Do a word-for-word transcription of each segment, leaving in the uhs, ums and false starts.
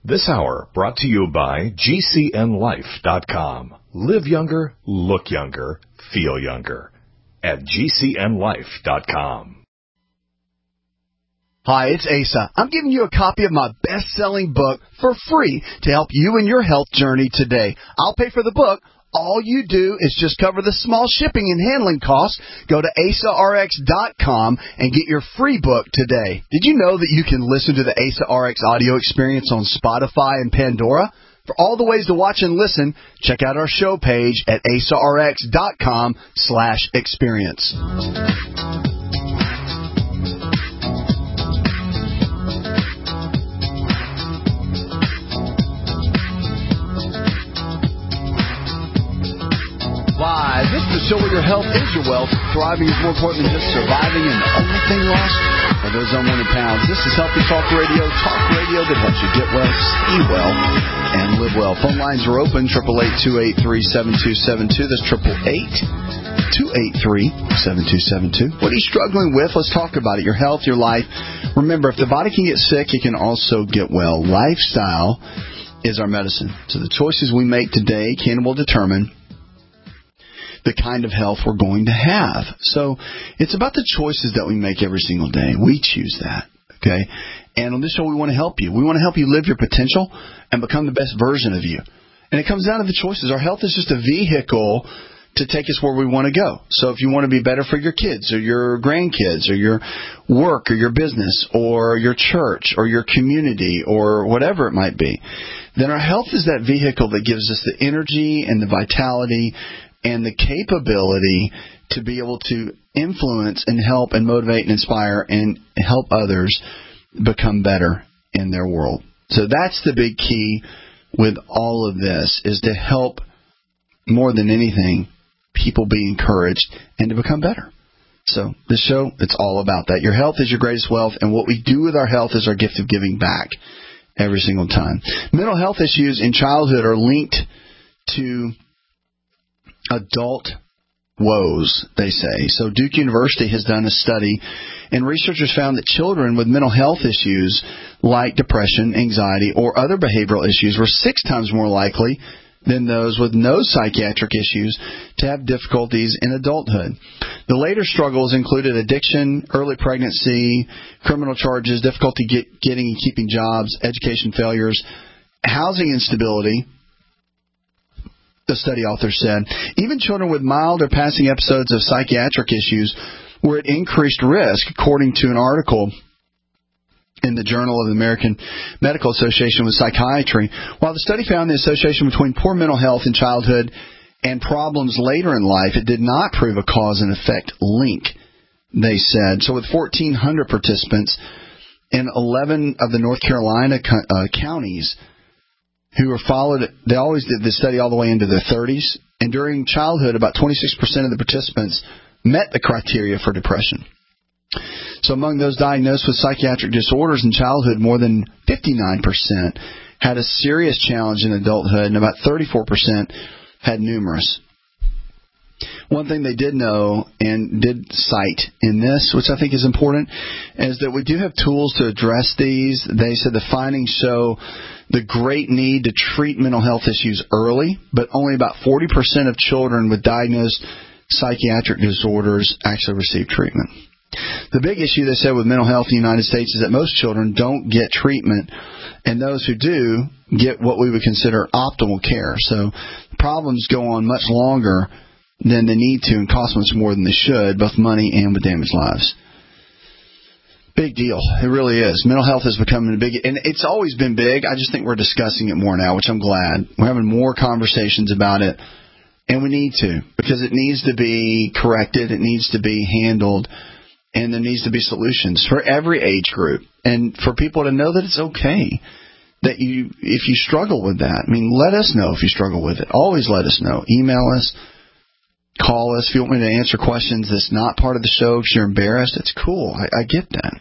This hour brought to you by G C N life dot com. Live younger, look younger, feel younger at G C N life dot com. Hi, it's Asa. I'm giving you a copy of my best-selling book for free to help you in your health journey today. I'll pay for the book. All you do is just cover the small shipping and handling costs. Go to asa r x dot com and get your free book today. Did you know that you can listen to the Asa R X audio experience on Spotify and Pandora? For all the ways to watch and listen, check out our show page at asa r x dot com slash experience. Why, this is the show where your health is your wealth. Thriving is more important than just surviving, and the only thing lost are those unwanted pounds. This is Healthy Talk Radio, talk radio that helps you get well, stay well, and live well. Phone lines are open, eight eight eight, two eight three, seven two seven two. That's eight eight eight, two eight three, seven two seven two. What are you struggling with? Let's talk about it. Your health, your life. Remember, if the body can get sick, it can also get well. Lifestyle is our medicine. So the choices we make today can and will determine the kind of health we're going to have. So it's about the choices that we make every single day. We choose that, okay? And on this show, we want to help you. We want to help you live your potential and become the best version of you. And it comes down to the choices. Our health is just a vehicle to take us where we want to go. So if you want to be better for your kids or your grandkids or your work or your business or your church or your community or whatever it might be, then our health is that vehicle that gives us the energy and the vitality and the capability to be able to influence and help and motivate and inspire and help others become better in their world. So that's the big key with all of this, is to help, more than anything, people be encouraged and to become better. So this show, it's all about that. Your health is your greatest wealth, and what we do with our health is our gift of giving back every single time. Mental health issues in childhood are linked to adult woes, they say. So Duke University has done a study, and researchers found that children with mental health issues like depression, anxiety, or other behavioral issues were six times more likely than those with no psychiatric issues to have difficulties in adulthood. The later struggles included addiction, early pregnancy, criminal charges, difficulty get, getting and keeping jobs, education failures, housing instability. The study author said, even children with mild or passing episodes of psychiatric issues were at increased risk, according to an article in the Journal of the American Medical Association with Psychiatry. While the study found the association between poor mental health in childhood and problems later in life, it did not prove a cause and effect link, they said. So with fourteen hundred participants in eleven of the North Carolina uh, counties, who were followed, they always did the study all the way into their thirties, and during childhood, about twenty-six percent of the participants met the criteria for depression. So among those diagnosed with psychiatric disorders in childhood, more than fifty-nine percent had a serious challenge in adulthood, and about thirty-four percent had numerous. One thing they did know and did cite in this, which I think is important, is that we do have tools to address these. They said the findings show the great need to treat mental health issues early, but only about forty percent of children with diagnosed psychiatric disorders actually receive treatment. The big issue, they said, with mental health in the United States is that most children don't get treatment, and those who do get what we would consider optimal care. So problems go on much longer than they need to and cost much more than they should, both money and with damaged lives. Big deal. It really is. Mental health is becoming a big, and it's always been big. I just think we're discussing it more now, which I'm glad. We're having more conversations about it, and we need to, because it needs to be corrected. It needs to be handled, and there needs to be solutions for every age group, and for people to know that it's okay. That you, if you struggle with that, I mean, let us know if you struggle with it. Always let us know. Email us. Call us if you want me to answer questions that's not part of the show because you're embarrassed. It's cool. I, I get that.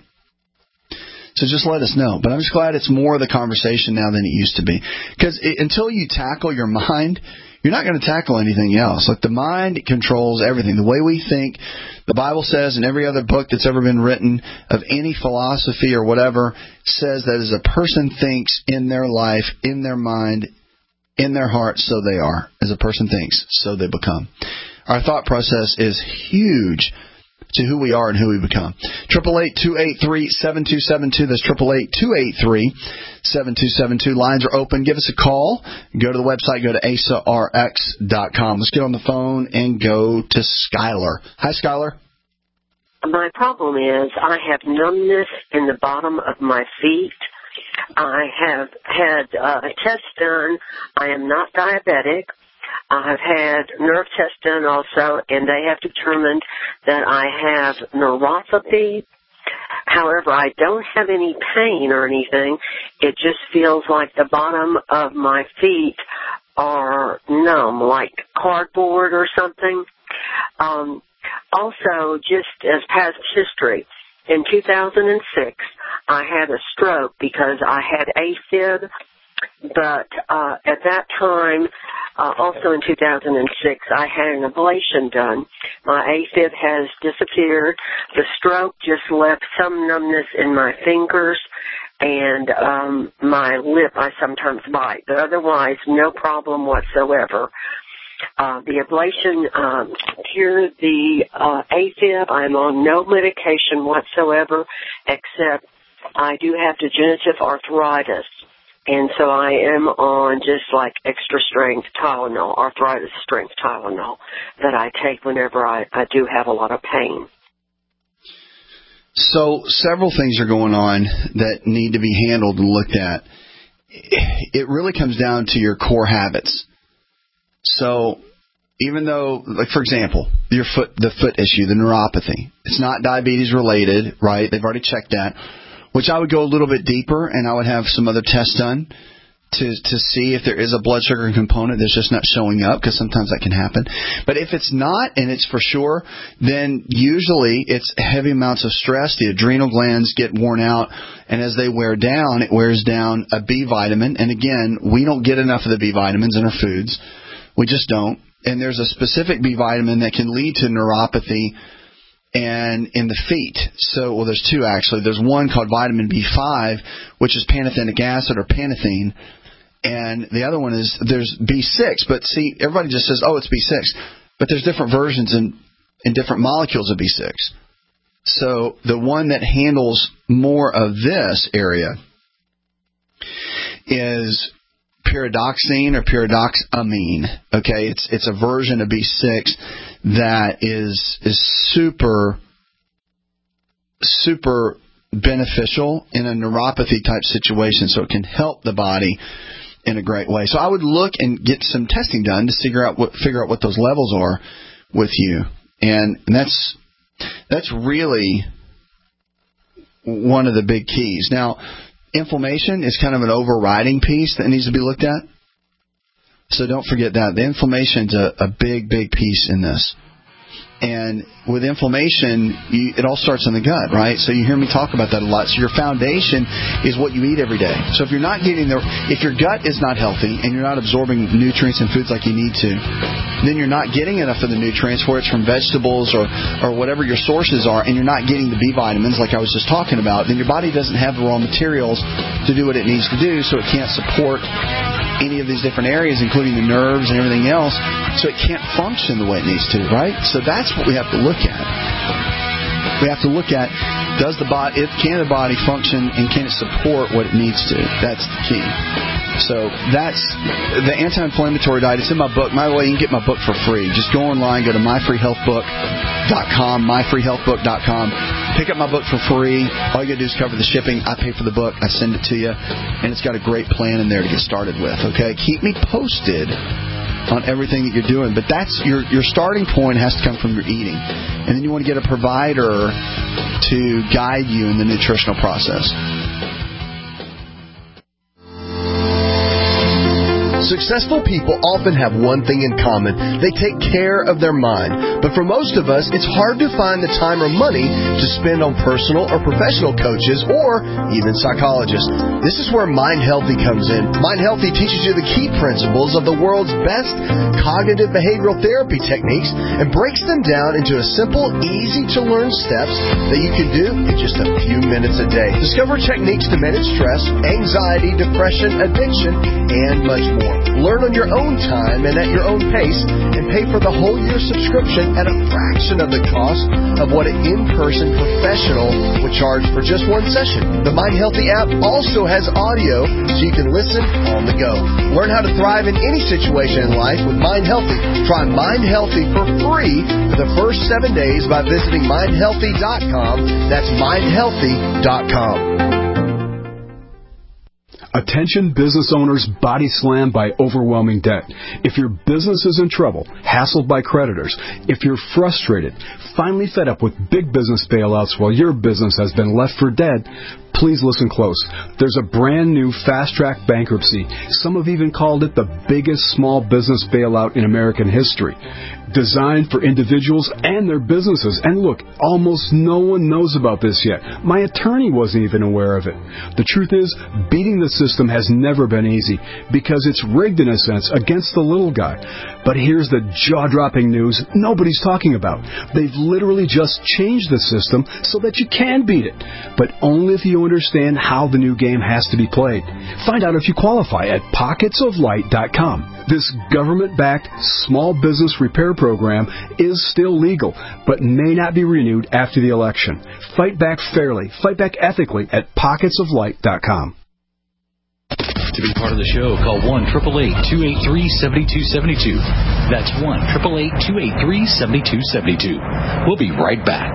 So just let us know. But I'm just glad it's more of the conversation now than it used to be. Because until you tackle your mind, you're not going to tackle anything else. Like the mind controls everything. The way we think, the Bible says, and every other book that's ever been written of any philosophy or whatever says that as a person thinks in their life, in their mind, in their heart, so they are. As a person thinks, so they become. Our thought process is huge to who we are and who we become. triple eight, two eight three, seven two seven two. That's triple eight, two eight three, seven two seven two. Lines are open. Give us a call. Go to the website. Go to asa r x dot com. Let's get on the phone and go to Skylar. Hi, Skylar. My problem is I have numbness in the bottom of my feet. I have had uh, a test done. I am not diabetic. I've had nerve tests done also, and they have determined that I have neuropathy. However, I don't have any pain or anything. It just feels like the bottom of my feet are numb, like cardboard or something. Um, also, just as past history, in two thousand six, I had a stroke because I had AFib, but uh, at that time, uh, also in two thousand six, I had an ablation done. My AFib has disappeared. The stroke just left some numbness in my fingers, and um, my lip I sometimes bite, but otherwise no problem whatsoever. Uh, the ablation um, cured the uh, AFib. I'm on no medication whatsoever, except I do have degenerative arthritis. And so I am on just like extra strength Tylenol, arthritis strength Tylenol, that I take whenever I, I do have a lot of pain. So several things are going on that need to be handled and looked at. It really comes down to your core habits. So even though, like for example, your foot, the foot issue, the neuropathy, it's not diabetes related, right? They've already checked that. Which I would go a little bit deeper, and I would have some other tests done to to see if there is a blood sugar component that's just not showing up, because sometimes that can happen. But if it's not, and it's for sure, then usually it's heavy amounts of stress. The adrenal glands get worn out, and as they wear down, it wears down a B vitamin. And again, we don't get enough of the B vitamins in our foods. We just don't. And there's a specific B vitamin that can lead to neuropathy and in the feet. So, well, there's two actually. There's one called vitamin B five, which is pantothenic acid or panathine, and the other one is there's B six. But see, everybody just says, oh, it's B six, but there's different versions and and different molecules of B six. So the one that handles more of this area is pyridoxine or pyridoxamine. Okay, it's it's a version of B six that is is super super beneficial in a neuropathy type situation, so it can help the body in a great way. So I would look and get some testing done to figure out what figure out what those levels are with you, and, and that's that's really one of the big keys. Now, inflammation is kind of an overriding piece that needs to be looked at. So don't forget that. The inflammation is a, a big, big piece in this. And with inflammation, you, it all starts in the gut, right? So you hear me talk about that a lot. So your foundation is what you eat every day. So if you're not getting the, if your gut is not healthy and you're not absorbing nutrients and foods like you need to, then you're not getting enough of the nutrients, whether it's from vegetables or, or whatever your sources are, and you're not getting the B vitamins like I was just talking about, then your body doesn't have the raw materials to do what it needs to do, so it can't support any of these different areas, including the nerves and everything else, so it can't function the way it needs to, right? So that's what we have to look at. We have to look at, does the body, it, can the body function and can it support what it needs to? That's the key. So that's the anti-inflammatory diet. It's in my book. By the way, you can get my book for free. Just go online, go to my free health book dot com, my free health book dot com. Pick up my book for free. All you got to do is cover the shipping. I pay for the book. I send it to you. And it's got a great plan in there to get started with. Okay? Keep me posted on everything that you're doing. But that's your your starting point has to come from your eating. And then you want to get a provider to guide you in the nutritional process. Successful people often have one thing in common. They take care of their mind. But for most of us, it's hard to find the time or money to spend on personal or professional coaches or even psychologists. This is where Mind Healthy comes in. Mind Healthy teaches you the key principles of the world's best cognitive behavioral therapy techniques and breaks them down into a simple, easy-to-learn steps that you can do in just a few minutes a day. Discover techniques to manage stress, anxiety, depression, addiction, and much more. Learn on your own time and at your own pace, and pay for the whole year subscription at a fraction of the cost of what an in-person professional would charge for just one session. The Mind Healthy app also has audio so you can listen on the go. Learn how to thrive in any situation in life with Mind Healthy. Try Mind Healthy for free for the first seven days by visiting mind healthy dot com. That's mind healthy dot com. Attention business owners body slammed by overwhelming debt. If your business is in trouble, hassled by creditors, if you're frustrated, finally fed up with big business bailouts while your business has been left for dead, please listen close. There's a brand new fast-track bankruptcy. Some have even called it the biggest small business bailout in American history. Designed for individuals and their businesses. And look, almost no one knows about this yet. My attorney wasn't even aware of it. The truth is, beating the system has never been easy because it's rigged in a sense against the little guy. But here's the jaw-dropping news nobody's talking about. They've literally just changed the system so that you can beat it, but only if you understand how the new game has to be played. Find out if you qualify at pockets of light dot com. This government-backed small business repair program is still legal, but may not be renewed after the election. Fight back fairly, fight back ethically at pockets of light dot com. To be part of the show, call one eight eight eight, two eight three, seven two seven two. That's one eight eight eight, two eight three, seven two seven two. We'll be right back.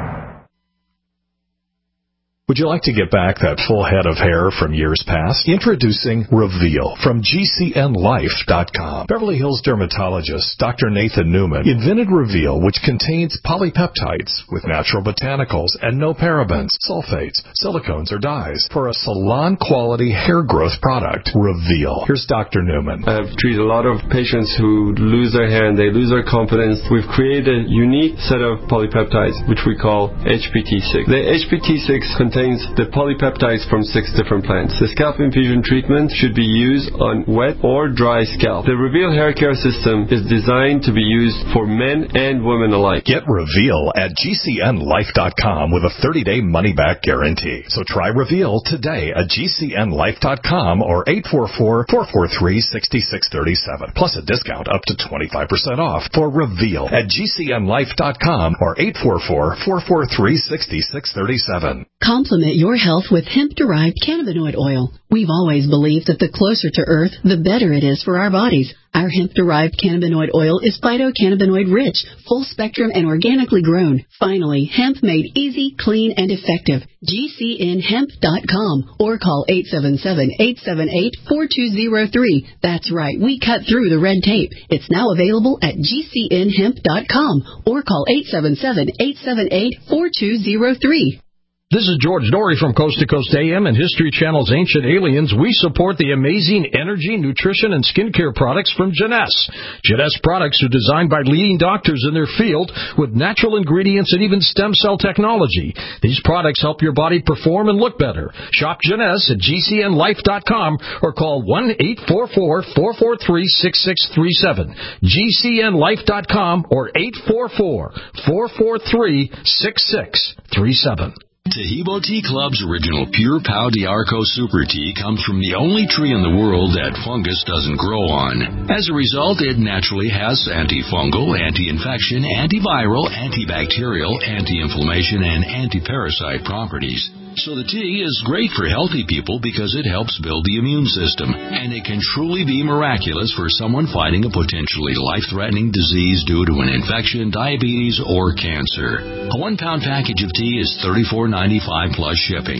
Would you like to get back that full head of hair from years past? Introducing Reveal from G C N life dot com. Beverly Hills dermatologist Doctor Nathan Newman invented Reveal, which contains polypeptides with natural botanicals and no parabens, sulfates, silicones, or dyes for a salon-quality hair growth product. Reveal. Here's Doctor Newman. I've treated a lot of patients who lose their hair and they lose their confidence. We've created a unique set of polypeptides, which we call H P T six. The H P T six contains the polypeptides from six different plants. The scalp infusion treatment should be used on wet or dry scalp. The Reveal hair care system is designed to be used for men and women alike. Get Reveal at G C N life dot com with a thirty-day money-back guarantee. So try Reveal today at G C N life dot com or eight four four, four four three, six six three seven. Plus a discount up to twenty-five percent off for Reveal at G C N life dot com or eight four four, four four three, six six three seven. Complement your health with hemp-derived cannabinoid oil. We've always believed that the closer to Earth, the better it is for our bodies. Our hemp-derived cannabinoid oil is phytocannabinoid rich, full spectrum, and organically grown. Finally, hemp made easy, clean, and effective. G C N hemp dot com or call eight seven seven, eight seven eight, four two zero three. That's right, we cut through the red tape. It's now available at G C N hemp dot com or call eight seven seven, eight seven eight, four two zero three. This is George Dory from Coast to Coast A M and History Channel's Ancient Aliens. We support the amazing energy, nutrition, and skincare products from Jeunesse. Jeunesse products are designed by leading doctors in their field with natural ingredients and even stem cell technology. These products help your body perform and look better. Shop Jeunesse at G C N life dot com or call one eight four four, four four three, six six three seven. G C N life dot com or eight four four, four four three, six six three seven. Tahibo Tea Club's original Pure Pau d'Arco Super Tea comes from the only tree in the world that fungus doesn't grow on. As a result, it naturally has antifungal, anti-infection, antiviral, antibacterial, anti-inflammation, and anti-parasite properties. So the tea is great for healthy people because it helps build the immune system, and it can truly be miraculous for someone fighting a potentially life-threatening disease due to an infection, diabetes, or cancer. A one-pound package of tea is thirty-four ninety-five plus shipping.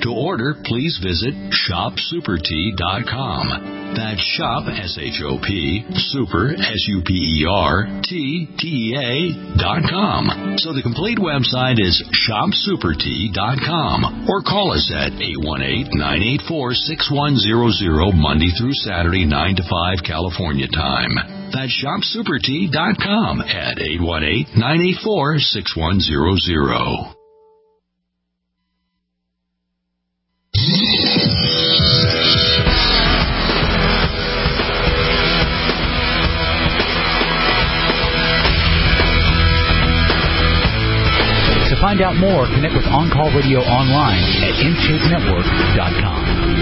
To order, please visit shop super tea dot com. That's shop, S H O P, super, S U P E R, T, T E A, dot com. So the complete website is shop super tea dot com. Or call us at eight one eight, nine eight four, six one zero zero Monday through Saturday, nine to five California time. That's shop super tea dot com at eight one eight, nine eight four, six one zero zero. To find out more, connect with On Call Radio online at in shape network dot com.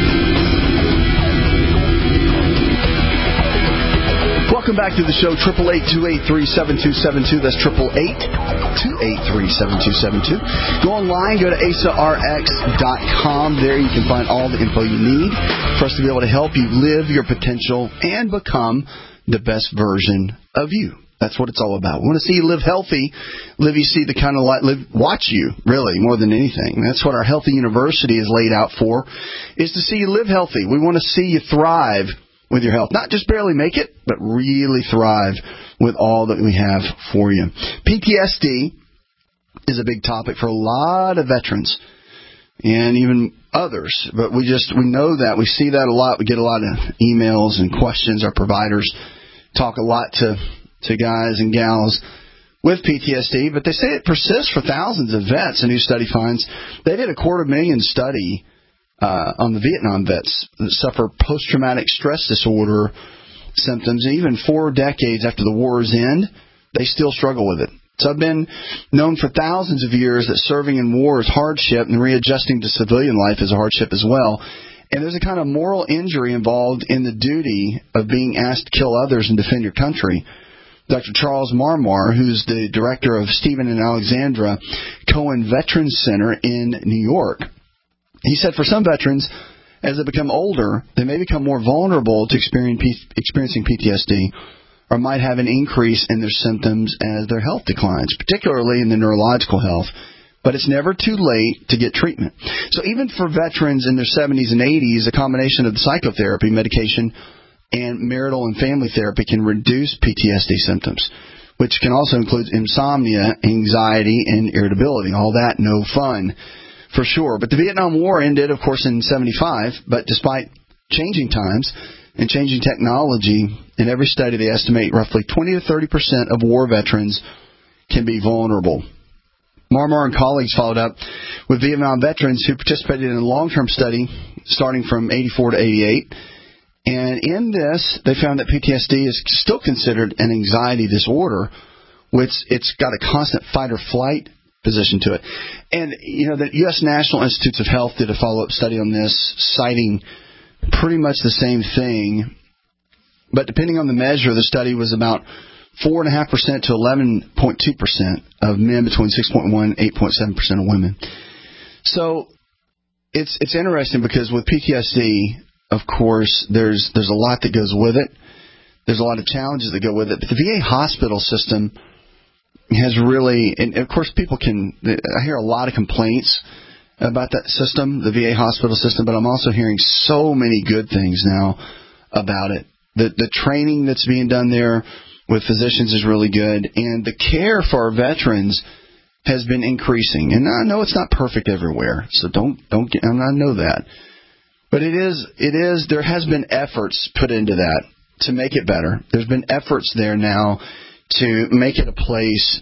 Welcome back to the show, eight eight eight, two eight three, seven two seven two. That's eight eight eight, two eight three, seven two seven two. Go online, go to A S A R X dot com. There you can find all the info you need for us to be able to help you live your potential and become the best version of you. That's what it's all about. We want to see you live healthy, live you see the kind of life, live, watch you, really, more than anything. That's what our Healthy University is laid out for, is to see you live healthy. We want to see you thrive with your health. Not just barely make it, but really thrive with all that we have for you. P T S D is a big topic for a lot of veterans and even others. But we just, we know that. We see that a lot. We get a lot of emails and questions. Our providers talk a lot to to guys and gals with P T S D, but they say it persists for thousands of vets. A new study finds they did a quarter million study uh, on the Vietnam vets that suffer post-traumatic stress disorder symptoms. And even four decades after the war's end, they still struggle with it. So I've been known for thousands of years that serving in war is hardship and readjusting to civilian life is a hardship as well. And there's a kind of moral injury involved in the duty of being asked to kill others and defend your country. Doctor Charles Marmar, who's the director of Stephen and Alexandra Cohen Veterans Center in New York, he said for some veterans, as they become older, they may become more vulnerable to experiencing P T S D or might have an increase in their symptoms as their health declines, particularly in the neurological health. But it's never too late to get treatment. So even for veterans in their seventies and eighties, a combination of the psychotherapy, medication, and marital and family therapy can reduce P T S D symptoms, which can also include insomnia, anxiety, and irritability. All that no fun, for sure. But the Vietnam War ended, of course, in seventy-five, but despite changing times and changing technology, in every study they estimate roughly twenty to thirty percent of war veterans can be vulnerable. Marmar and colleagues followed up with Vietnam veterans who participated in a long-term study starting from eighty-four to eighty-eight. And in this, they found that P T S D is still considered an anxiety disorder, which it's got a constant fight or flight position to it. And, you know, the U S National Institutes of Health did a follow-up study on this, citing pretty much the same thing. But depending on the measure, the study was about four point five percent to eleven point two percent of men between six point one and eight point seven percent of women. So it's it's interesting because with P T S D, of course, there's there's a lot that goes with it. There's a lot of challenges that go with it. But the V A hospital system has really, and of course people can, I hear a lot of complaints about that system, the V A hospital system, but I'm also hearing so many good things now about it. The, the training that's being done there with physicians is really good, and the care for our veterans has been increasing. And I know it's not perfect everywhere, so don't don't get, I know that. But it is, it is, there has been efforts put into that to make it better. There's been efforts there now to make it a place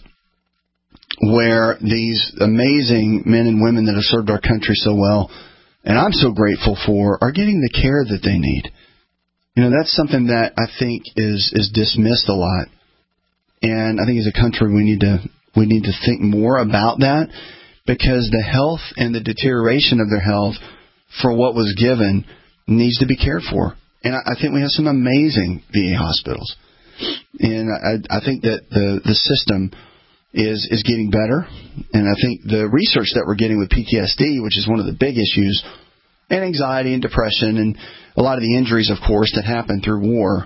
where these amazing men and women that have served our country so well, and I'm so grateful for, are getting the care that they need. You know, that's something that I think is, is dismissed a lot. And I think as a country we need to we need to think more about that, because the health and the deterioration of their health for what was given needs to be cared for. And I, I think we have some amazing V A hospitals. And I, I think that the, the system is is getting better. And I think the research that we're getting with P T S D, which is one of the big issues, and anxiety and depression and a lot of the injuries, of course, that happen through war,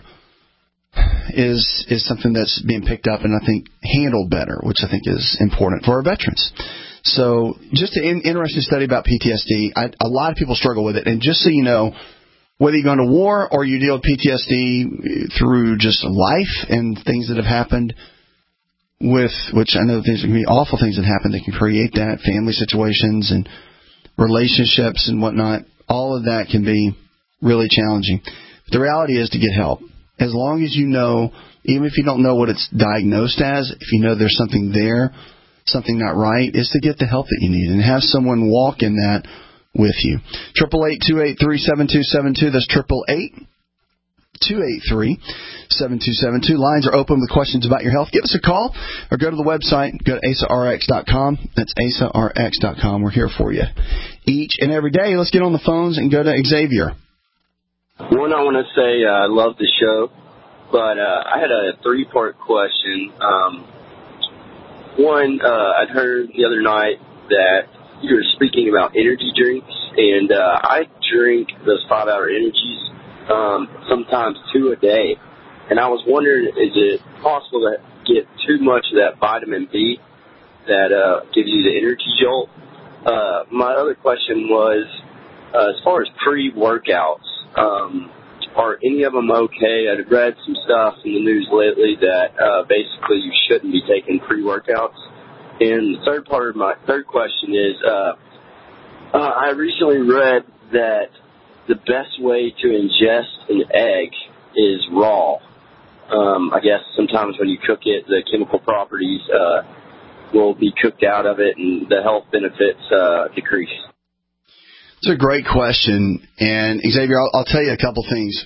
is is something that's being picked up and I think handled better, which I think is important for our veterans. So just an in, interesting study about P T S D. I, a lot of people struggle with it. And just so you know, whether you go into war or you deal with P T S D through just life and things that have happened with, which I know things can be awful things that happen that can create that, family situations and relationships and whatnot, all of that can be really challenging. But the reality is to get help. As long as you know, even if you don't know what it's diagnosed as, if you know there's something there, something not right, is to get the help that you need and have someone walk in that with you. Triple eight two eight three seven two seven two. That's triple eight two eight three seven two seven two. Lines are open with questions about your health. Give us a call or go to the website. Go to A S A R X dot com. That's A S A R X dot com. We're here for you each and every day. Let's get on the phones and go to Xavier. One, I want to say uh, I love the show, but uh, I had a three-part question. Um, one, uh, I'd heard the other night that you were speaking about energy drinks, and uh, I drink those five-hour energies, um, sometimes two a day. And I was wondering, is it possible to get too much of that vitamin B that uh, gives you the energy jolt? Uh, my other question was, uh, as far as pre-workouts, um, are any of them okay? I've read some stuff in the news lately that uh, basically you shouldn't be taking pre-workouts. And the third part of my third question is, uh, uh, I recently read that the best way to ingest an egg is raw. Um, I guess sometimes when you cook it, the chemical properties uh, will be cooked out of it and the health benefits uh, decrease. It's a great question. And, Xavier, I'll, I'll tell you a couple things.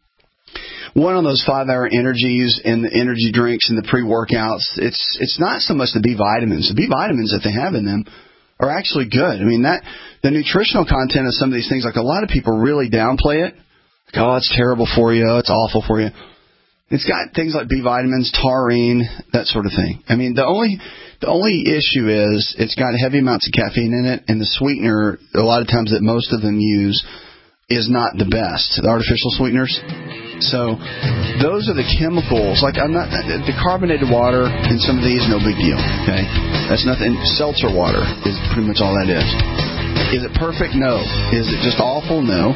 One, on those five-hour energies and the energy drinks and the pre-workouts, it's it's not so much the B vitamins. The B vitamins that they have in them are actually good. I mean, that the nutritional content of some of these things, like a lot of people really downplay it. Like, oh, it's terrible for you. Oh, it's awful for you. It's got things like B vitamins, taurine, that sort of thing. I mean, the only the only issue is it's got heavy amounts of caffeine in it, and the sweetener, a lot of times that most of them use, is not the best, the artificial sweeteners. So those are the chemicals. Like, I'm not the carbonated water in some of these, no big deal. Okay, that's nothing. Seltzer water is pretty much all that is. Is it perfect? No. Is it just awful? No.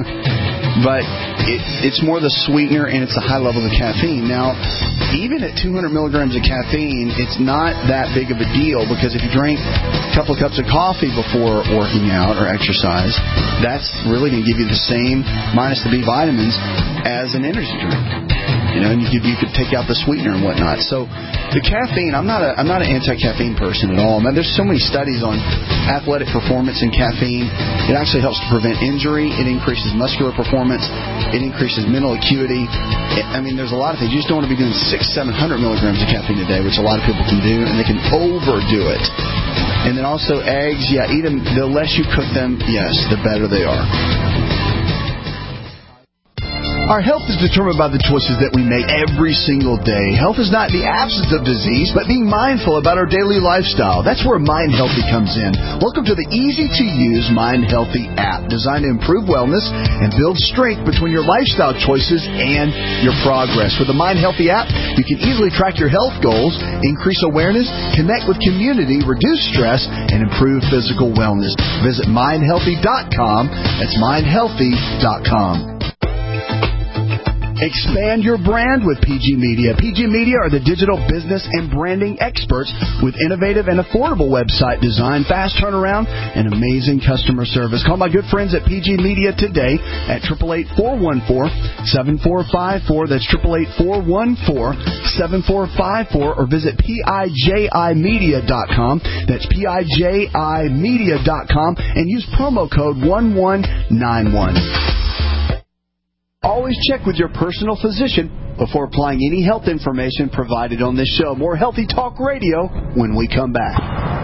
But it, it's more the sweetener and it's the high level of the caffeine. Now, even at two hundred milligrams of caffeine, it's not that big of a deal, because if you drink a couple of cups of coffee before working out or exercise, that's really going to give you the same, minus the B vitamins, as an energy drink. You know, and you could, you could take out the sweetener and whatnot. So the caffeine, I'm not a I'm not an anti-caffeine person at all. I mean, there's so many studies on athletic performance and caffeine. It actually helps to prevent injury. It increases muscular performance. It increases mental acuity. It, I mean, there's a lot of things. You just don't want to be doing six, seven hundred milligrams of caffeine a day, which a lot of people can do, and they can overdo it. And then also eggs, yeah, eat them. The less you cook them, yes, the better they are. Our health is determined by the choices that we make every single day. Health is not the absence of disease, but being mindful about our daily lifestyle. That's where Mind Healthy comes in. Welcome to the easy-to-use Mind Healthy app, designed to improve wellness and build strength between your lifestyle choices and your progress. With the Mind Healthy app, you can easily track your health goals, increase awareness, connect with community, reduce stress, and improve physical wellness. Visit mind healthy dot com. That's mind healthy dot com. Expand your brand with P G Media. P G Media are the digital business and branding experts with innovative and affordable website design, fast turnaround, and amazing customer service. Call my good friends at P G Media today at eight eight eight, four one four, seven four five four. That's eight eight eight, four one four, seven four five four. Or visit P I J I media dot com. That's P I J I media dot com. And use promo code one one nine one. Always check with your personal physician before applying any health information provided on this show. More Healthy Talk Radio when we come back.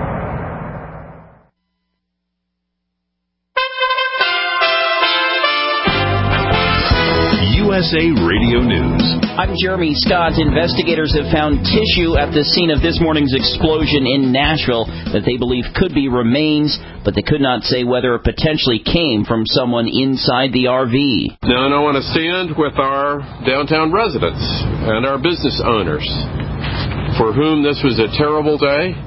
U S A Radio News. I'm Jeremy Scott. Investigators have found tissue at the scene of this morning's explosion in Nashville that they believe could be remains, but they could not say whether it potentially came from someone inside the R V. Now, and I want to stand with our downtown residents and our business owners, for whom this was a terrible day,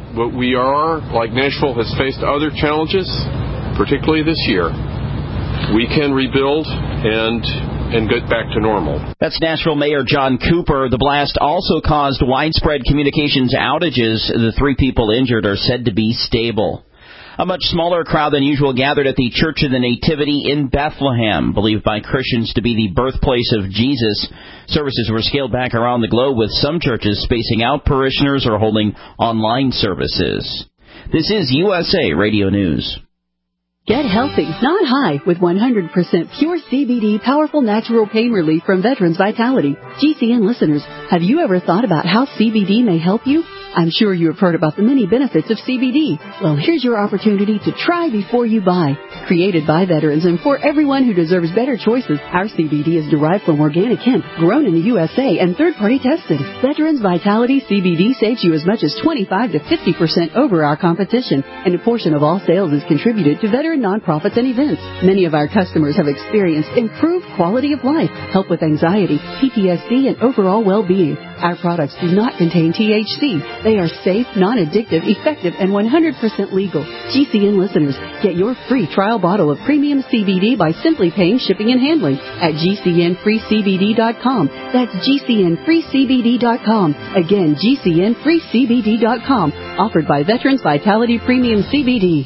but we are, like Nashville has faced other challenges, particularly this year. We can rebuild and and get back to normal. That's Nashville Mayor John Cooper. The blast also caused widespread communications outages. The three people injured are said to be stable. A much smaller crowd than usual gathered at the Church of the Nativity in Bethlehem, believed by Christians to be the birthplace of Jesus. Services were scaled back around the globe, with some churches spacing out parishioners or holding online services. This is U S A Radio News. Get healthy, not high, with one hundred percent pure C B D powerful natural pain relief from Veterans Vitality. G C N listeners, have you ever thought about how C B D may help you? I'm sure you have heard about the many benefits of C B D. Well, here's your opportunity to try before you buy. Created by veterans and for everyone who deserves better choices, our C B D is derived from organic hemp, grown in the U S A and third-party tested. Veterans Vitality C B D saves you as much as twenty-five to fifty percent over our competition, and a portion of all sales is contributed to veteran nonprofits and events. Many of our customers have experienced improved quality of life, help with anxiety, P T S D, and overall well-being. Our products do not contain T H C. They are safe, non-addictive, effective, and one hundred percent legal. G C N listeners, get your free trial bottle of premium C B D by simply paying shipping and handling at G C N free C B D dot com. That's G C N free C B D dot com. Again, G C N free C B D dot com. Offered by Veterans Vitality Premium C B D.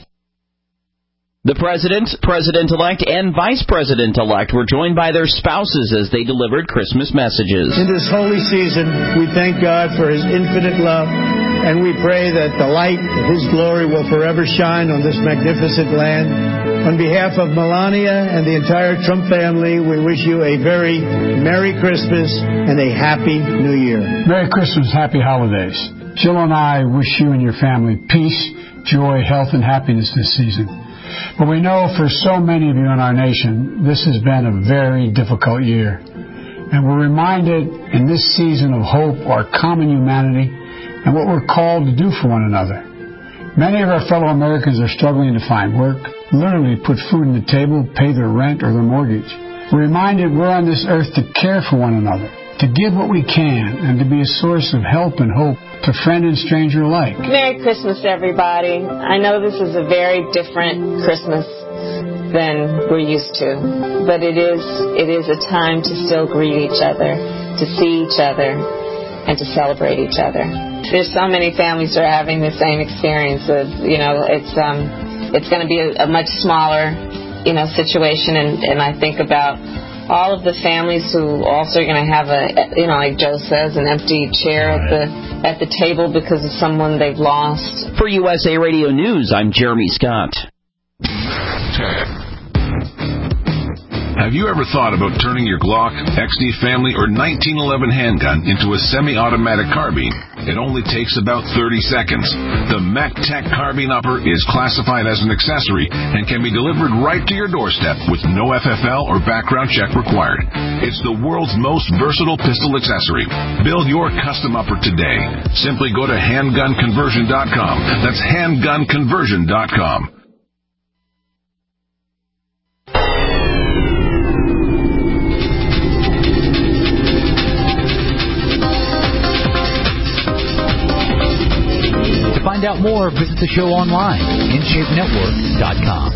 The President, President-elect, and Vice President-elect were joined by their spouses as they delivered Christmas messages. In this holy season, we thank God for His infinite love, and we pray that the light of His glory will forever shine on this magnificent land. On behalf of Melania and the entire Trump family, we wish you a very Merry Christmas and a Happy New Year. Merry Christmas, Happy Holidays. Jill and I wish you and your family peace, joy, health, and happiness this season. But we know for so many of you in our nation, this has been a very difficult year. And we're reminded in this season of hope, our common humanity, and what we're called to do for one another. Many of our fellow Americans are struggling to find work, literally put food on the table, pay their rent or their mortgage. We're reminded we're on this earth to care for one another, to give what we can, and to be a source of help and hope to friend and stranger alike. Merry Christmas, everybody. I know this is a very different Christmas than we're used to, but it is it is a time to still greet each other, to see each other, and to celebrate each other. There's so many families that are having the same experience. Of, you know, it's um it's going to be a, a much smaller, you know, situation, and, and I think about all of the families who also are going to have a, you know, like Joe says, an empty chair at the at the table because of someone they've lost. For U S A Radio News, I'm Jeremy Scott. Have you ever thought about turning your Glock, X D Family, or nineteen eleven handgun into a semi-automatic carbine? It only takes about thirty seconds. The MacTech Carbine Upper is classified as an accessory and can be delivered right to your doorstep with no F F L or background check required. It's the world's most versatile pistol accessory. Build your custom upper today. Simply go to handgun conversion dot com. That's handgun conversion dot com. To find out more, visit the show online, in shape network dot com.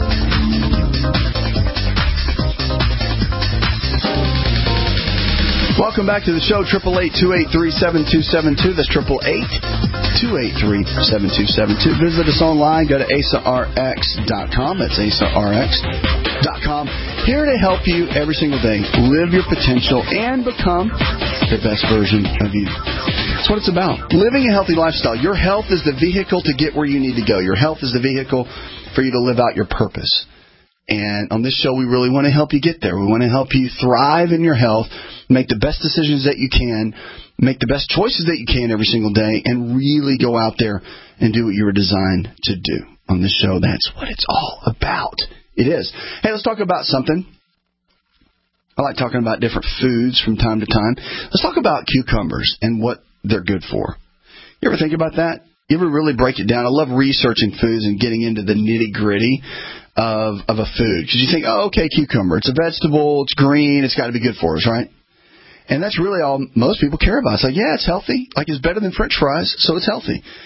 Welcome back to the show, eight eight eight, two eight three, seven two seven two. That's eight eight eight, two eight three, seven two seven two. Visit us online. Go to A S A R X dot com. That's A S A R X dot com. Here to help you every single day live your potential and become the best version of you. That's what it's about. Living a healthy lifestyle. Your health is the vehicle to get where you need to go. Your health is the vehicle for you to live out your purpose. And on this show, we really want to help you get there. We want to help you thrive in your health, make the best decisions that you can, make the best choices that you can every single day, and really go out there and do what you were designed to do. On this show, that's what it's all about. It is. Hey, let's talk about something. I like talking about different foods from time to time. Let's talk about cucumbers and what they're good for. You ever think about that? You ever really break it down? I love researching foods and getting into the nitty-gritty of of a food. Because you think, oh, okay, cucumber. It's a vegetable. It's green. It's got to be good for us, right? And that's really all most people care about. It's like, yeah, it's healthy. Like, it's better than French fries, so it's healthy.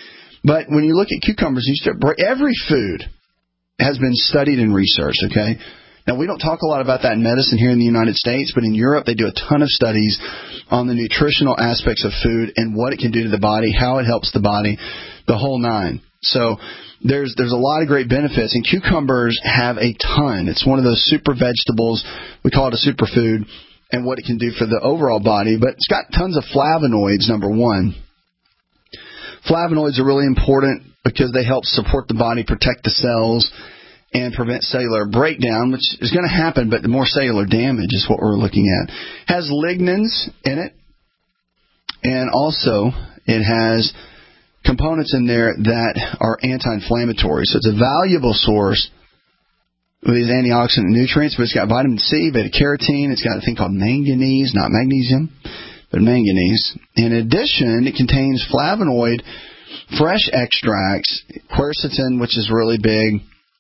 But when you look at cucumbers, you start, every food has been studied and researched, okay? Now, we don't talk a lot about that in medicine here in the United States, but in Europe they do a ton of studies on the nutritional aspects of food and what it can do to the body, how it helps the body, the whole nine. So there's there's a lot of great benefits, and cucumbers have a ton. It's one of those super vegetables. We call it a superfood, and what it can do for the overall body. But it's got tons of flavonoids, number one. Flavonoids are really important because they help support the body, protect the cells, and prevent cellular breakdown, which is going to happen, but the more cellular damage is what we're looking at. Has lignans in it, and also it has components in there that are anti-inflammatory. So it's a valuable source with these antioxidant nutrients, but it's got vitamin C, beta-carotene. It's got a thing called manganese, not magnesium, but manganese. In addition, it contains flavonoid fresh extracts, quercetin, which is really big,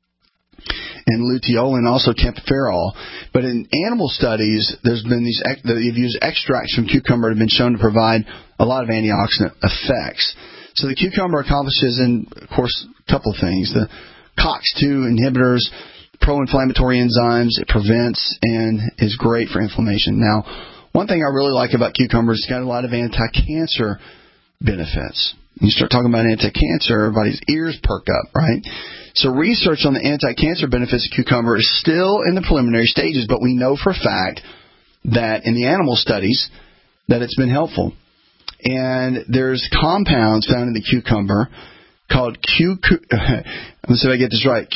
and luteolin, also kaempferol. But in animal studies, there's been these they've used extracts from cucumber that have been shown to provide a lot of antioxidant effects. So the cucumber accomplishes, in, of course, a couple of things. The C O X two inhibitors, pro-inflammatory enzymes, it prevents and is great for inflammation. Now, one thing I really like about cucumbers, it's got a lot of anti-cancer benefits. You start talking about anti-cancer, everybody's ears perk up, right? So research on the anti-cancer benefits of cucumber is still in the preliminary stages, but we know for a fact that in the animal studies that it's been helpful. And there's compounds found in the cucumber called Q. I'm going to see if I get this right.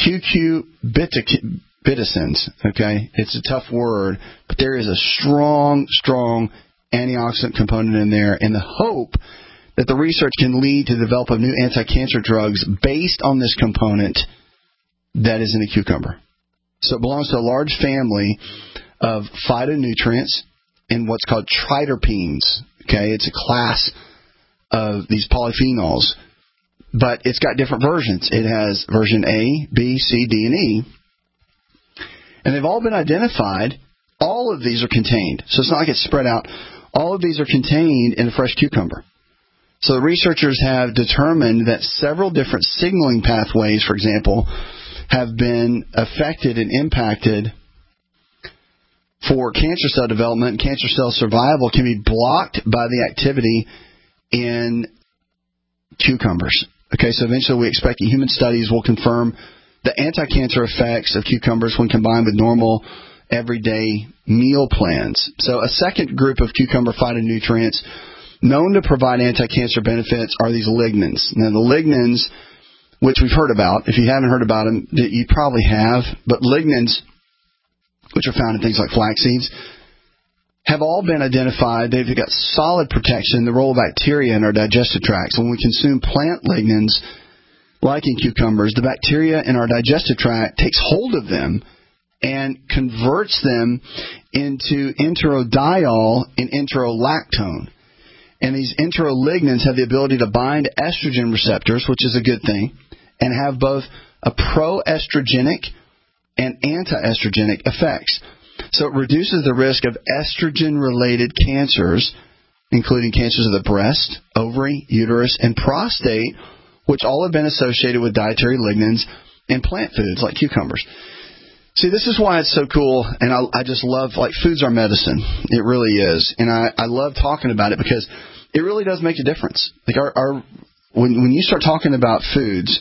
Cucurbitacins. Okay, it's a tough word, but there is a strong, strong antioxidant component in there, and the hope that the research can lead to the development of new anti-cancer drugs based on this component that is in the cucumber. So it belongs to a large family of phytonutrients and what's called triterpenes. Okay, it's a class of these polyphenols, but it's got different versions. It has version A, B, C, D, and E, and they've all been identified. All of these are contained, so it's not like it's spread out. All of these are contained in a fresh cucumber. So the researchers have determined that several different signaling pathways, for example, have been affected and impacted for cancer cell development, and cancer cell survival can be blocked by the activity in cucumbers. Okay, so eventually we expect that human studies will confirm the anti-cancer effects of cucumbers when combined with normal everyday meal plans. So a second group of cucumber phytonutrients known to provide anti-cancer benefits are these lignans. Now the lignans, which we've heard about, if you haven't heard about them, you probably have, but lignans, which are found in things like flax seeds, have all been identified. They've got solid protection in the role of bacteria in our digestive tract. So when we consume plant lignans, like in cucumbers, the bacteria in our digestive tract takes hold of them and converts them into enterodiol and enterolactone. And these enterolignans have the ability to bind estrogen receptors, which is a good thing, and have both a proestrogenic and anti-estrogenic effects. So it reduces the risk of estrogen-related cancers, including cancers of the breast, ovary, uterus, and prostate, which all have been associated with dietary lignans in plant foods like cucumbers. See, this is why it's so cool, and I, I just love, like, food's our medicine. It really is. And I, I love talking about it because it really does make a difference. Like, our, our when, when you start talking about foods,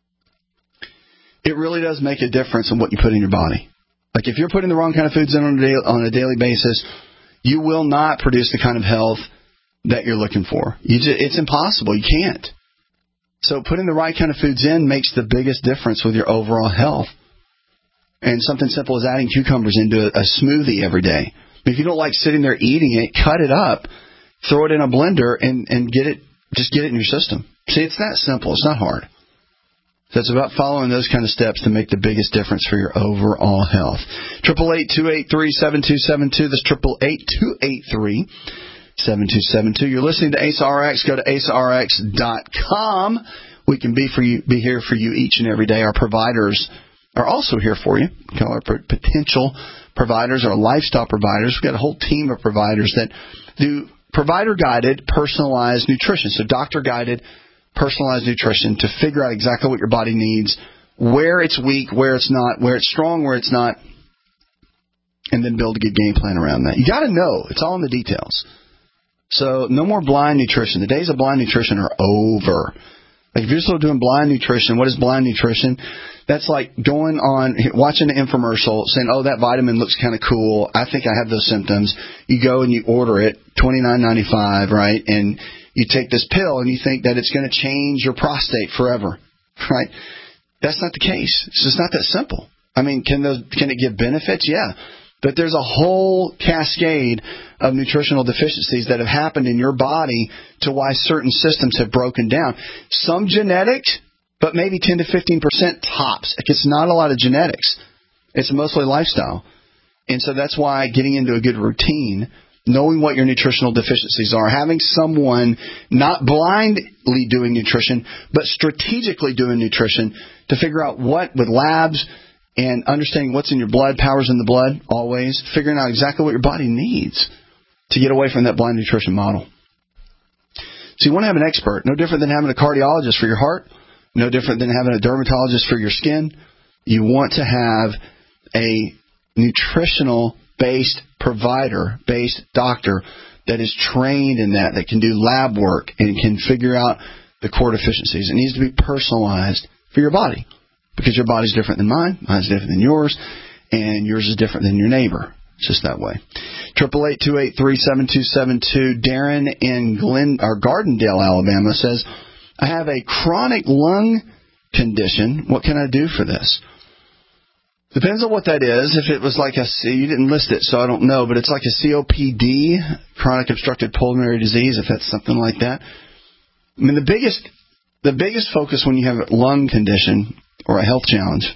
it really does make a difference in what you put in your body. Like, if you're putting the wrong kind of foods in on a, daily, on a daily basis, you will not produce the kind of health that you're looking for. You just, it's impossible. You can't. So putting the right kind of foods in makes the biggest difference with your overall health. And something simple as adding cucumbers into a, a smoothie every day. If you don't like sitting there eating it, cut it up, throw it in a blender, and, and get it, just get it in your system. See, it's that simple. It's not hard. So it's about following those kind of steps to make the biggest difference for your overall health. Triple eight two eight three seven two seven two. That's triple eight two eight three seven two seven two. You're listening to A C E R X. Go to A C E R X dot com. We can be for you, be here for you each and every day. Our providers are also here for you. We call our potential providers, our lifestyle providers. We've got a whole team of providers that do provider-guided, personalized nutrition. So doctor-guided, personalized nutrition to figure out exactly what your body needs, where it's weak, where it's not, where it's strong, where it's not, and then build a good game plan around that. You got to know. It's all in the details. So no more blind nutrition. The days of blind nutrition are over. Like if you're still doing blind nutrition, what is blind nutrition? That's like going on, watching an infomercial, saying, oh, that vitamin looks kind of cool. I think I have those symptoms. You go and you order it, twenty-nine ninety-five, right? And you take this pill and you think that it's going to change your prostate forever, right? That's not the case. It's just not that simple. I mean, can those, can it give benefits? Yeah. But there's a whole cascade of nutritional deficiencies that have happened in your body to why certain systems have broken down. Some genetics, but maybe ten to fifteen percent tops. It's not a lot of genetics. It's mostly lifestyle. And so that's why getting into a good routine, knowing what your nutritional deficiencies are, having someone not blindly doing nutrition, but strategically doing nutrition to figure out what with labs and understanding what's in your blood, powers in the blood, always, figuring out exactly what your body needs to get away from that blind nutrition model. So you want to have an expert, no different than having a cardiologist for your heart, no different than having a dermatologist for your skin. You want to have a nutritional-based provider, based doctor that is trained in that, that can do lab work and can figure out the core deficiencies. It needs to be personalized for your body because your body's different than mine, mine's different than yours, and yours is different than your neighbor. It's just that way. Triple eight two eight three seven two seven two. Darren in Glen or Gardendale, Alabama says, I have a chronic lung condition. What can I do for this? Depends on what that is. If it was like a, you didn't list it, so I don't know, but it's like a C O P D, chronic obstructive pulmonary disease, if that's something like that. I mean, the biggest, the biggest focus when you have a lung condition or a health challenge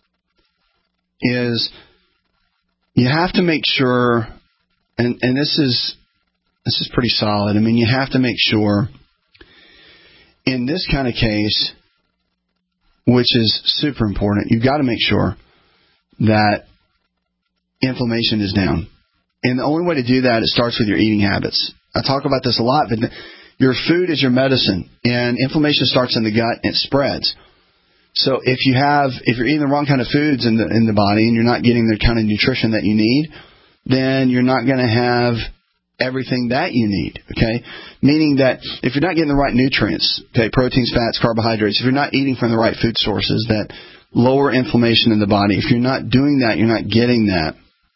is you have to make sure, and, and this is, this is pretty solid. I mean, you have to make sure in this kind of case, which is super important, you've got to make sure that inflammation is down. And the only way to do that, it starts with your eating habits. I talk about this a lot, but your food is your medicine, and inflammation starts in the gut and it spreads. So if you have, if you're eating the wrong kind of foods in the in the body and you're not getting the kind of nutrition that you need, then you're not going to have everything that you need, okay? Meaning that if you're not getting the right nutrients, okay, proteins, fats, carbohydrates, if you're not eating from the right food sources that lower inflammation in the body, if you're not doing that, you're not getting that,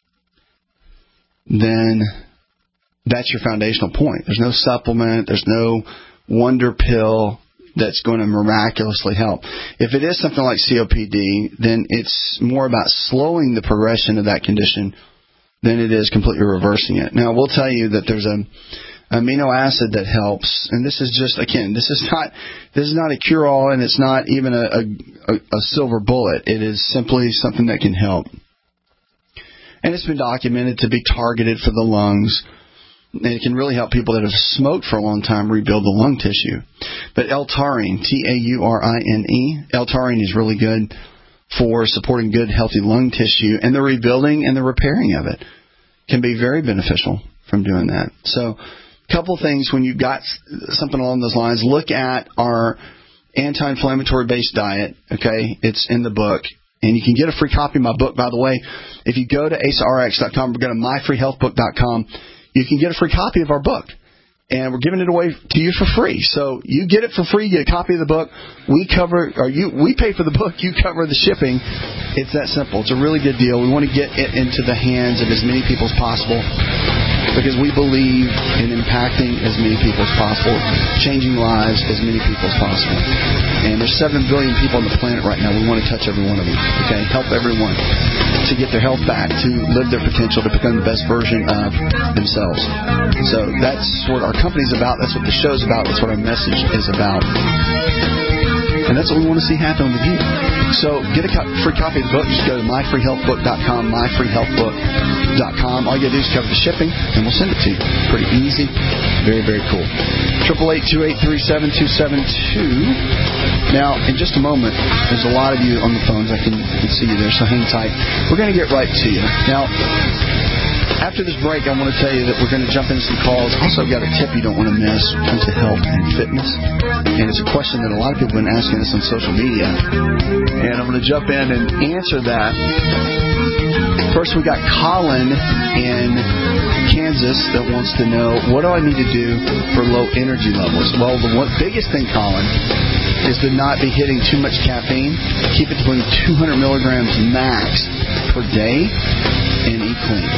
then that's your foundational point. There's no supplement, there's no wonder pill that's going to miraculously help. If it is something like C O P D, then it's more about slowing the progression of that condition than it is completely reversing it. Now, we'll tell you that there's a amino acid that helps, and this is just, again, this is not this is not a cure-all, and it's not even a, a, a silver bullet. It is simply something that can help. And it's been documented to be targeted for the lungs. And it can really help people that have smoked for a long time rebuild the lung tissue. But L-taurine, T A U R I N E, L-taurine is really good for supporting good, healthy lung tissue, and the rebuilding and the repairing of it can be very beneficial from doing that. So a couple things when you've got something along those lines, look at our anti-inflammatory based diet, okay? It's in the book. And you can get a free copy of my book, by the way. If you go to asa r x dot com or go to my free health book dot com, you can get a free copy of our book. And we're giving it away to you for free. So you get it for free, you get a copy of the book. We cover, or you, we pay for the book, you cover the shipping. It's that simple. It's a really good deal. We want to get it into the hands of as many people as possible because we believe in impacting as many people as possible, changing lives as many people as possible. And there's seven billion people on the planet right now. We want to touch every one of them. Okay? Help everyone to get their health back, to live their potential, to become the best version of themselves. So that's what our company's about. That's what the show's about. That's what our message is about. And that's what we want to see happen with you. So get a co- free copy of the book. Just go to my free health book dot com, my free health book dot com. All you got to do is cover the shipping, and we'll send it to you. Pretty easy. Very, very cool. eight eight eight, two eight three, seven two seven two. Now, in just a moment, there's a lot of you on the phones. I can, I can see you there, so hang tight. We're going to get right to you. Now, After this break, I want to tell you that we're going to jump into some calls. Also, I've got a tip you don't want to miss into health and fitness. And it's a question that a lot of people have been asking us on social media. And I'm going to jump in and answer that. First, we got Colin in Kansas that wants to know, what do I need to do for low energy levels? Well, the one, biggest thing, Colin, is to not be hitting too much caffeine. Keep it between two hundred milligrams max per day and eat clean.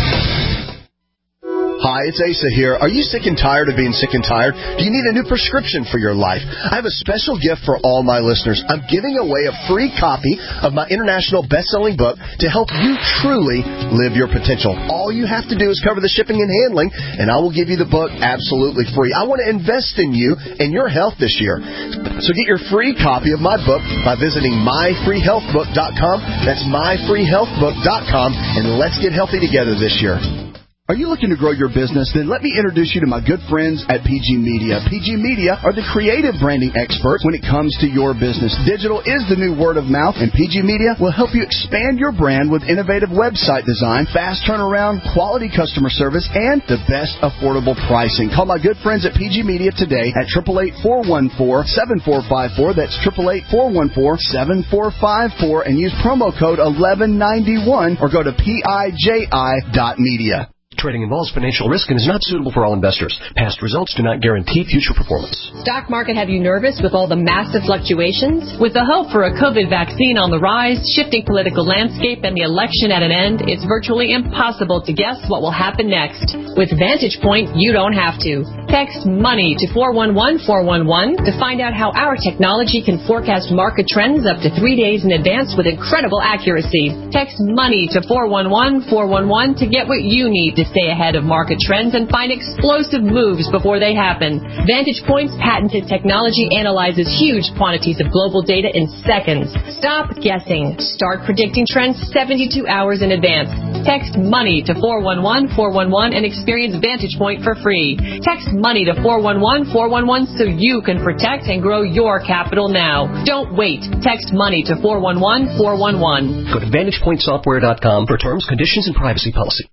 Hi, it's Asa here. Are you sick and tired of being sick and tired? Do you need a new prescription for your life? I have a special gift for all my listeners. I'm giving away a free copy of my international best-selling book to help you truly live your potential. All you have to do is cover the shipping and handling, and I will give you the book absolutely free. I want to invest in you and your health this year. So get your free copy of my book by visiting my free health book dot com. That's my free health book dot com, and let's get healthy together this year. Are you looking to grow your business? Then let me introduce you to my good friends at P G Media. P G Media are the creative branding experts when it comes to your business. Digital is the new word of mouth, and P G Media will help you expand your brand with innovative website design, fast turnaround, quality customer service, and the best affordable pricing. Call my good friends at P G Media today at eight eight eight, four one four, seven four five four. That's eight eight eight, four one four, seven four five four, and use promo code eleven ninety-one or go to P I J I dot media. Trading involves financial risk and is not suitable for all investors. Past results do not guarantee future performance. Stock market have you nervous with all the massive fluctuations? With the hope for a COVID vaccine on the rise, shifting political landscape, and the election at an end, it's virtually impossible to guess what will happen next. With Vantage Point, you don't have to. Text MONEY to four one one four one one to find out how our technology can forecast market trends up to three days in advance with incredible accuracy. Text MONEY to four one one four one one to get what you need to stay ahead of market trends and find explosive moves before they happen. Vantage Point's patented technology analyzes huge quantities of global data in seconds. Stop guessing. Start predicting trends seventy-two hours in advance. Text MONEY to four one one four one one and experience Vantage Point for free. Text MONEY to four one one four one one so you can protect and grow your capital now. Don't wait. Text MONEY to four one one four one one. Go to vantage point software dot com for terms, conditions, and privacy policy.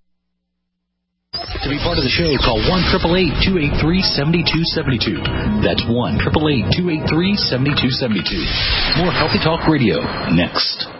To be part of the show, call one eight eight eight, two eight three, seven two seven two. That's one eight eight eight, two eight three, seven two seven two. More Healthy Talk Radio next.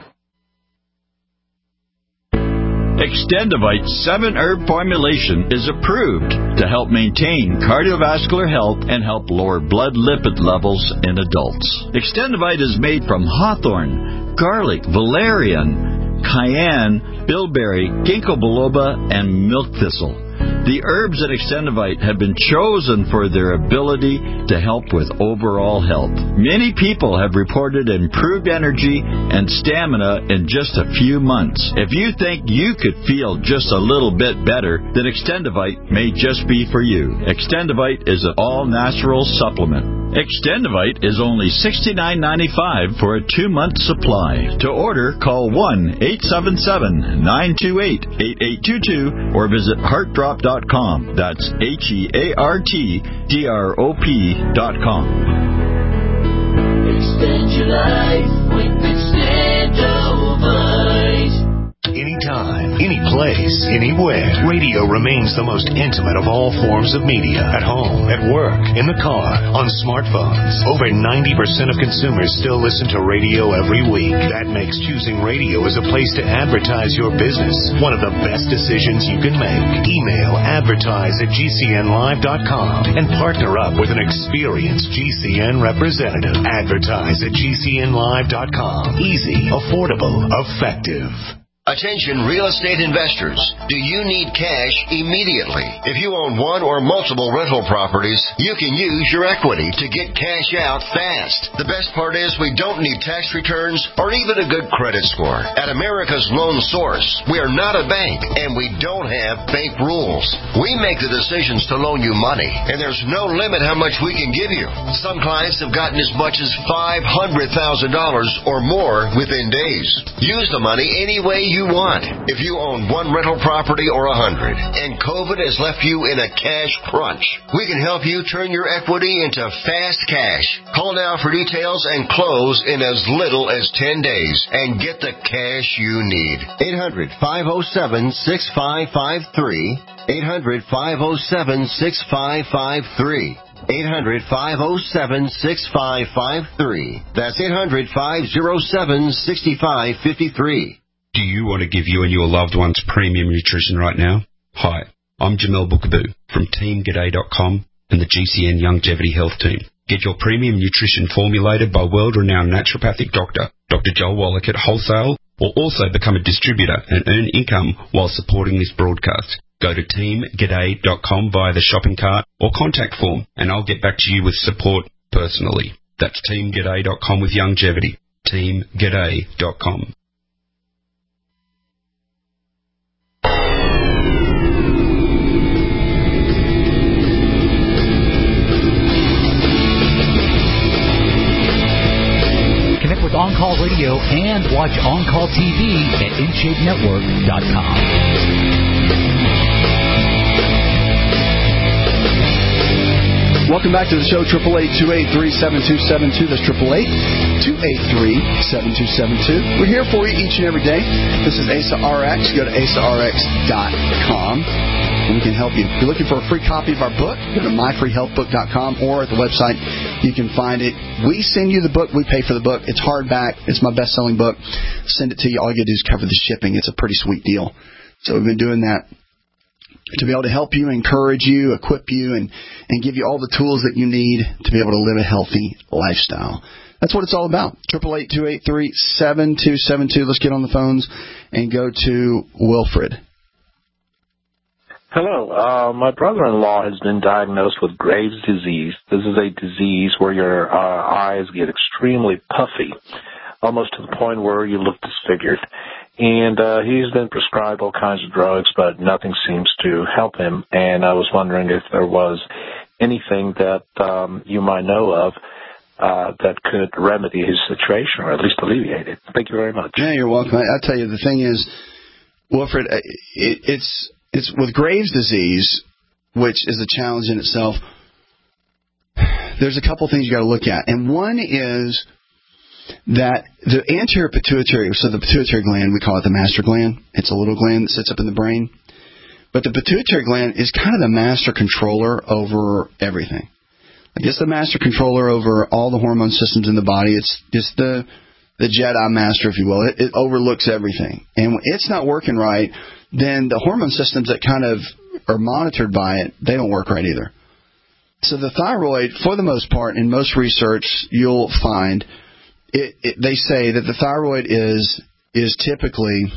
Extendivite seven herb formulation is approved to help maintain cardiovascular health and help lower blood lipid levels in adults. Extendivite is made from hawthorn, garlic, valerian, cayenne, bilberry, ginkgo biloba, and milk thistle. The herbs in Extendivite have been chosen for their ability to help with overall health. Many people have reported improved energy and stamina in just a few months. If you think you could feel just a little bit better, then Extendivite may just be for you. Extendivite is an all-natural supplement. Extendivite is only sixty-nine ninety-five for a two-month supply. To order, call one eight seven seven, nine two eight, eight eight two two or visit heart drop dot com. That's H E A R T D R O P dot com. Extend your life with Extendivite. Anytime, any place, anywhere, radio remains the most intimate of all forms of media. At home, at work, in the car, on smartphones. Over ninety percent of consumers still listen to radio every week. That makes choosing radio as a place to advertise your business one of the best decisions you can make. Email advertise at G C N live dot com and partner up with an experienced G C N representative. Advertise at G C N live dot com. Easy, affordable, effective. Attention real estate investors. Do you need cash immediately? If you own one or multiple rental properties, you can use your equity to get cash out fast. The best part is we don't need tax returns or even a good credit score. At America's Loan Source, we are not a bank and we don't have bank rules. We make the decisions to loan you money, and there's no limit how much we can give you. Some clients have gotten as much as five hundred thousand dollars or more within days. Use the money any way you want. If you own one rental property or a hundred, and COVID has left you in a cash crunch, we can help you turn your equity into fast cash. Call now for details and close in as little as ten days and get the cash you need. eight hundred, five oh seven, six five five three. eight hundred, five oh seven, six five five three. eight hundred, five oh seven, six five five three. That's eight hundred, five oh seven, six five five three. Do you want to give you and your loved ones premium nutrition right now? Hi, I'm Jamel Bookaboo from Team G'day dot com and the G C N Longevity Health Team. Get your premium nutrition formulated by world-renowned naturopathic doctor, Doctor Joel Wallach at wholesale, or also become a distributor and earn income while supporting this broadcast. Go to Team G'day dot com via the shopping cart or contact form, and I'll get back to you with support personally. That's Team G'day dot com with longevity. Team G'day dot com. Connect with On Call Radio and watch On Call T V at in shape network dot com. Welcome back to the show, triple eight, two eight three, seven two seven two. That's triple eight, two eight three, seven two seven two. We're here for you each and every day. This is A S A R X. Go to A S A R X dot com, and we can help you. If you're looking for a free copy of our book, go to my free health book dot com, or at the website, you can find it. We send you the book. We pay for the book. It's hardback. It's my best-selling book. Send it to you. All you got to do is cover the shipping. It's a pretty sweet deal. So we've been doing that to be able to help you, encourage you, equip you, and, and give you all the tools that you need to be able to live a healthy lifestyle. That's what it's all about. triple eight, two eight three, seven two seven two. Let's get on the phones and go to Wilfred. Hello. Uh, my brother-in-law has been diagnosed with Graves' disease. This is a disease where your uh, eyes get extremely puffy, almost to the point where you look disfigured. And uh, he's been prescribed all kinds of drugs, but nothing seems to help him. And I was wondering if there was anything that um, you might know of uh, that could remedy his situation, or at least alleviate it. Thank you very much. Yeah, you're welcome. I, I tell you, the thing is, Wilfred, it, it's it's with Graves' disease, which is a challenge in itself. There's a couple things you got to look at, and one is that the anterior pituitary, so the pituitary gland, we call it the master gland. It's a little gland that sits up in the brain. But the pituitary gland is kind of the master controller over everything. Like it's the master controller over all the hormone systems in the body. It's just the the Jedi master, if you will. It, it overlooks everything. And when it's not working right, then the hormone systems that kind of are monitored by it, they don't work right either. So the thyroid, for the most part, in most research, you'll find It, it, they say that the thyroid is is typically,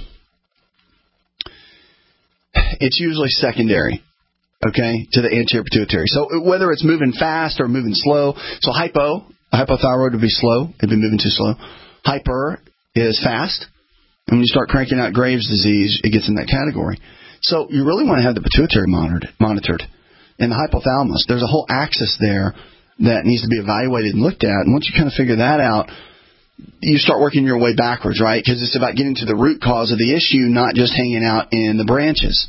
it's usually secondary, okay, to the anterior pituitary. So whether it's moving fast or moving slow, so hypo, hypothyroid would be slow, it'd be moving too slow. Hyper is fast, and when you start cranking out Graves' disease, it gets in that category. So you really want to have the pituitary monitored, monitored. And the hypothalamus, there's a whole axis there that needs to be evaluated and looked at, and once you kind of figure that out, you start working your way backwards, right? Because it's about getting to the root cause of the issue, not just hanging out in the branches.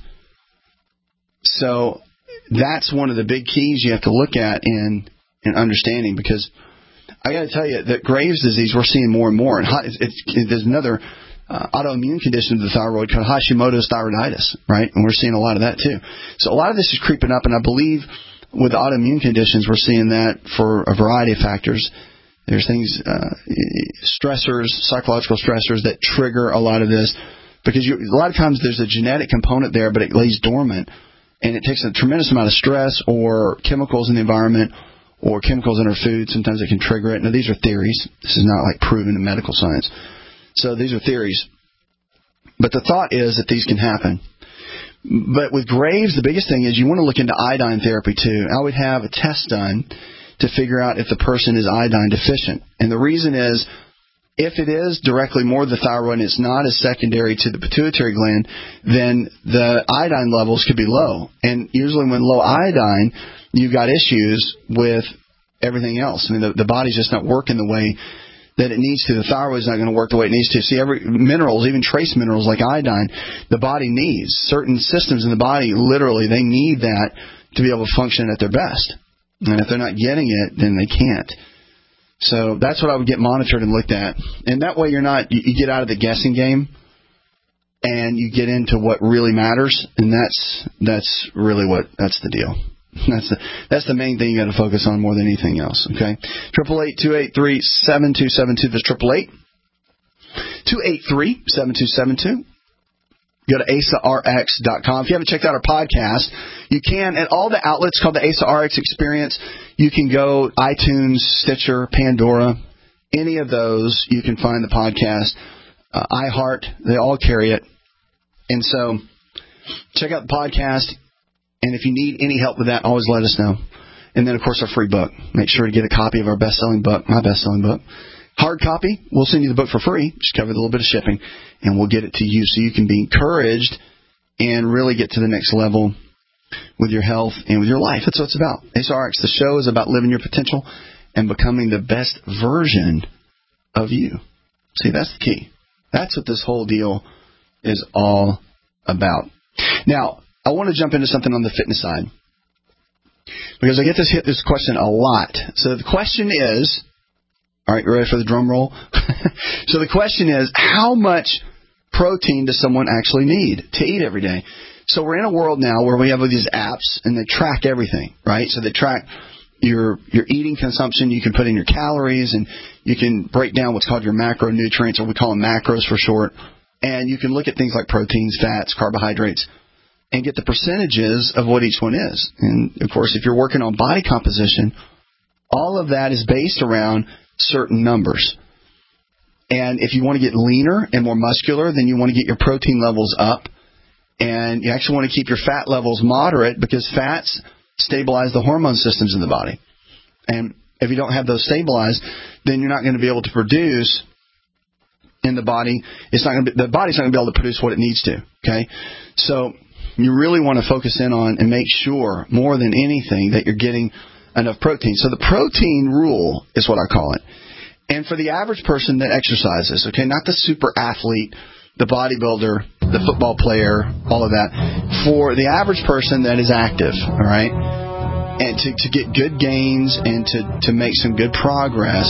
So that's one of the big keys you have to look at in, in understanding, because I got to tell you that Graves' disease we're seeing more and more. And it's, it's, there's another uh, autoimmune condition of the thyroid called Hashimoto's thyroiditis, right? And we're seeing a lot of that too. So a lot of this is creeping up, and I believe with autoimmune conditions we're seeing that for a variety of factors. There's things, uh, stressors, psychological stressors that trigger a lot of this, because you, a lot of times there's a genetic component there, but it lays dormant, and it takes a tremendous amount of stress or chemicals in the environment or chemicals in our food. Sometimes it can trigger it. Now, these are theories. This is not like proven in medical science. So these are theories. But the thought is that these can happen. But with Graves, the biggest thing is you want to look into iodine therapy too. I would have a test done to figure out if the person is iodine deficient. And the reason is, if it is directly more the thyroid and it's not as secondary to the pituitary gland, then the iodine levels could be low. And usually when low iodine, you've got issues with everything else. I mean, the, the body's just not working the way that it needs to. The thyroid's not going to work the way it needs to. See, every minerals, even trace minerals like iodine, the body needs. Certain systems in the body, literally, they need that to be able to function at their best. And if they're not getting it, then they can't. So that's what I would get monitored and looked at. And that way you're not, you, you get out of the guessing game and you get into what really matters. And that's, that's really what, that's the deal. That's the, that's the main thing you got to focus on more than anything else, okay? triple eight, two eight three, seven two seven two. That's triple eight, two eight three, seven two seven two. Go to A S A R X dot com. If you haven't checked out our podcast, you can at all the outlets called the A S A R X Experience. You can go iTunes, Stitcher, Pandora, any of those. You can find the podcast. Uh, iHeart, they all carry it. And so check out the podcast. And if you need any help with that, always let us know. And then, of course, our free book. Make sure to get a copy of our best-selling book, my best-selling book. Hard copy, we'll send you the book for free. Just cover a little bit of shipping, and we'll get it to you so you can be encouraged and really get to the next level with your health and with your life. That's what it's about. A S A R X, the show, is about living your potential and becoming the best version of you. See, that's the key. That's what this whole deal is all about. Now, I want to jump into something on the fitness side because I get this hit this question a lot. So the question is, all right, you ready for the drum roll? So the question is, how much protein does someone actually need to eat every day? So we're in a world now where we have these apps and they track everything, right? So they track your your eating consumption. You can put in your calories and you can break down what's called your macronutrients, or we call them macros for short. And you can look at things like proteins, fats, carbohydrates, and get the percentages of what each one is. And, of course, if you're working on body composition, all of that is based around certain numbers. And if you want to get leaner and more muscular, then you want to get your protein levels up. And you actually want to keep your fat levels moderate because fats stabilize the hormone systems in the body. And if you don't have those stabilized, then you're not going to be able to produce in the body. It's not going to be, the body's not going to be able to produce what it needs to. Okay, so you really want to focus in on and make sure more than anything that you're getting enough protein. So the protein rule is what I call it. And for the average person that exercises, okay, not the super athlete, the bodybuilder, the football player, all of that. For the average person that is active, all right, and to, to get good gains and to, to make some good progress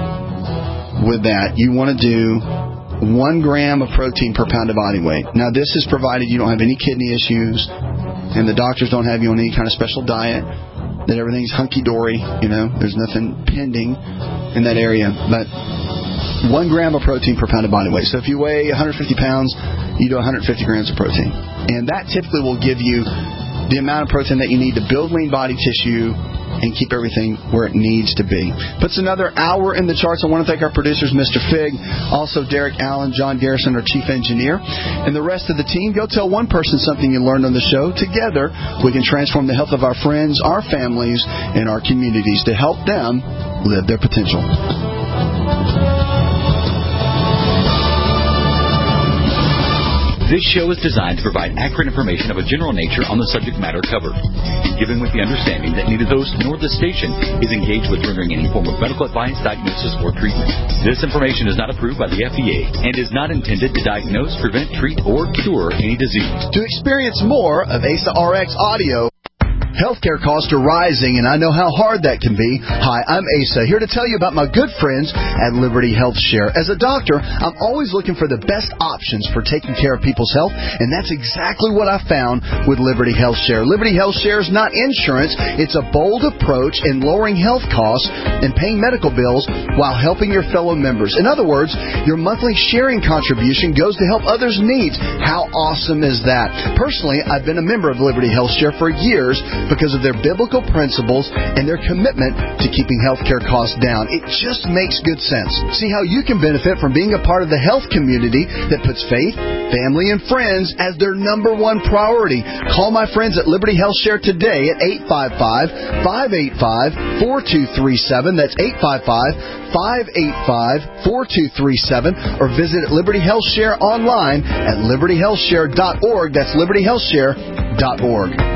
with that, you want to do one gram of protein per pound of body weight. Now, this is provided you don't have any kidney issues and the doctors don't have you on any kind of special diet, that everything's hunky-dory, you know, there's nothing pending in that area. But one gram of protein per pound of body weight. So if you weigh one hundred fifty pounds, you do one hundred fifty grams of protein. And that typically will give you the amount of protein that you need to build lean body tissue and keep everything where it needs to be. Puts another hour in the charts. I want to thank our producers, Mister Fig, also Derek Allen, John Garrison, our chief engineer, and the rest of the team. Go tell one person something you learned on the show. Together, we can transform the health of our friends, our families, and our communities to help them live their potential. This show is designed to provide accurate information of a general nature on the subject matter covered, given with the understanding that neither the host nor the station is engaged with rendering any form of medical advice, diagnosis, or treatment. This information is not approved by the F D A and is not intended to diagnose, prevent, treat, or cure any disease. To experience more of A S A R X audio, healthcare costs are rising, and I know how hard that can be. Hi, I'm Asa, here to tell you about my good friends at Liberty Health Share. As a doctor, I'm always looking for the best options for taking care of people's health, and that's exactly what I found with Liberty Health Share. Liberty Health Share is not insurance. It's a bold approach in lowering health costs and paying medical bills while helping your fellow members. In other words, your monthly sharing contribution goes to help others' needs. How awesome is that? Personally, I've been a member of Liberty Health Share for years because of their biblical principles and their commitment to keeping healthcare costs down. It just makes good sense. See how you can benefit from being a part of the health community that puts faith, family, and friends as their number one priority. Call my friends at Liberty Health Share today at eight five five, five eight five, four two three seven. That's eight five five, five eight five, four two three seven. Or visit Liberty Health Share online at liberty health share dot org. That's liberty health share dot org.